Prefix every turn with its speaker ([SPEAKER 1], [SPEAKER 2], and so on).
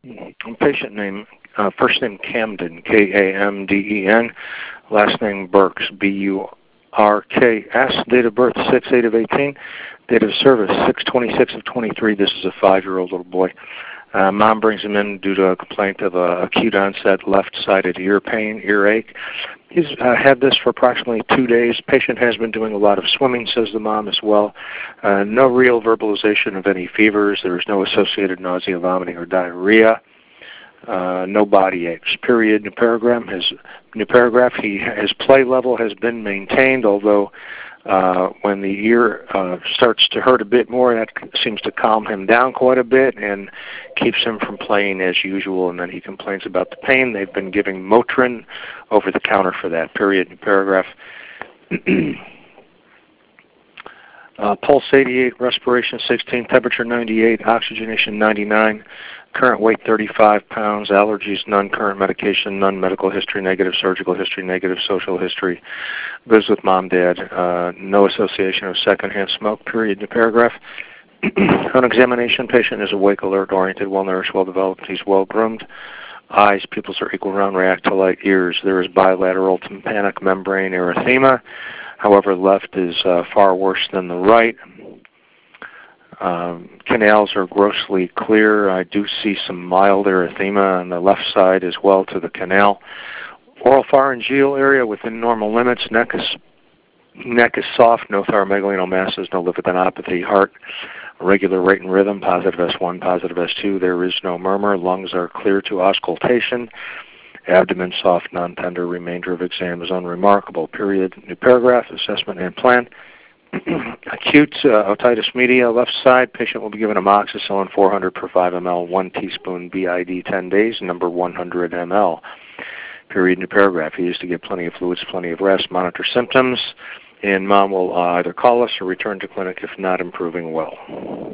[SPEAKER 1] Patient name, first name Camden, Kamden, last name Burks, Burks, date of birth 6/8 of 18, date of service 6/26 of 23. This is a 5-year-old little boy. Mom brings him in due to a complaint of acute onset left-sided ear pain, earache. He's had this for approximately 2 days. Patient has been doing a lot of swimming, says the mom as well. No real verbalization of any fevers. There is no associated nausea, vomiting, or diarrhea. No body aches. Period. New paragraph. His play level has been maintained, although when the ear starts to hurt a bit more, that seems to calm him down quite a bit and keeps him from playing as usual, and then he complains about the pain. They've been giving Motrin over the counter for that. Period. New paragraph. Pulse 88, respiration 16, temperature 98, oxygenation 99, current weight 35 pounds, allergies none, current medication none, medical history negative, surgical history negative, social history, lives with mom, dad, no association of secondhand smoke. Period. New paragraph. On examination, patient is awake, alert, oriented, well-nourished, well-developed. He's well-groomed. Eyes, pupils are equal round, react to light. Ears, there is bilateral tympanic membrane erythema. However, left is far worse than the right. Canals are grossly clear. I do see some mild erythema on the left side as well to the canal. Oropharyngeal area within normal limits. Neck is soft, no thyromegalenal masses, no lipidinopathy. Heart, regular rate and rhythm, positive S1, positive S2. There is no murmur. Lungs are clear to auscultation. Abdomen soft, non-tender. Remainder of exam is unremarkable. Period. New paragraph. Assessment and plan. Acute otitis media, left side. Patient will be given amoxicillin 400 per 5 ml, 1 teaspoon BID 10 days, number 100 ml. Period. New paragraph. He is to get plenty of fluids, plenty of rest, monitor symptoms, and mom will either call us or return to clinic if not improving well.